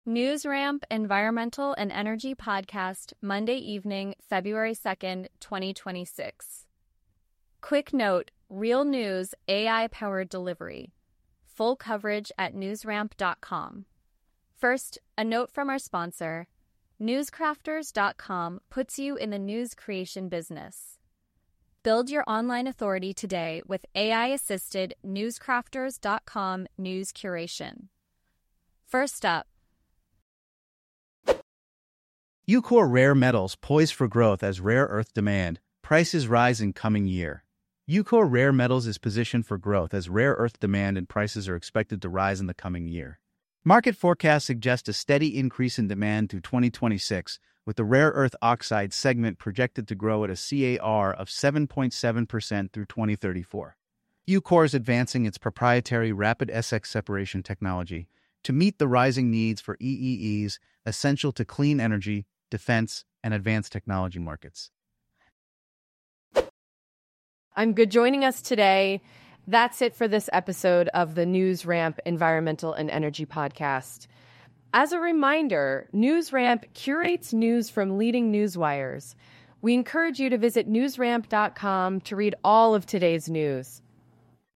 NewsRamp Environmental and Energy Podcast, Monday evening, February 2nd, 2026. Quick note, real news, AI-powered delivery. Full coverage at newsramp.com. First, a note from our sponsor. Newscrafters.com puts you in the news creation business. Build your online authority today with AI-assisted Newscrafters.com news curation. First up, Eucor Rare Metals poised for growth as rare earth demand, prices rise in coming year. Eucor Rare Metals is positioned for growth as rare earth demand and prices are expected to rise in the coming year. Market forecasts suggest a steady increase in demand through 2026, with the rare earth oxide segment projected to grow at a CAGR of 7.7% through 2034. Eucor is advancing its proprietary rapid SX separation technology to meet the rising needs for EEEs essential to clean energy, defense, and advanced technology markets. I'm good joining us today. That's it for this episode of the NewsRamp Environmental and Energy Podcast. As a reminder, NewsRamp curates news from leading news wires. We encourage you to visit newsramp.com to read all of today's news.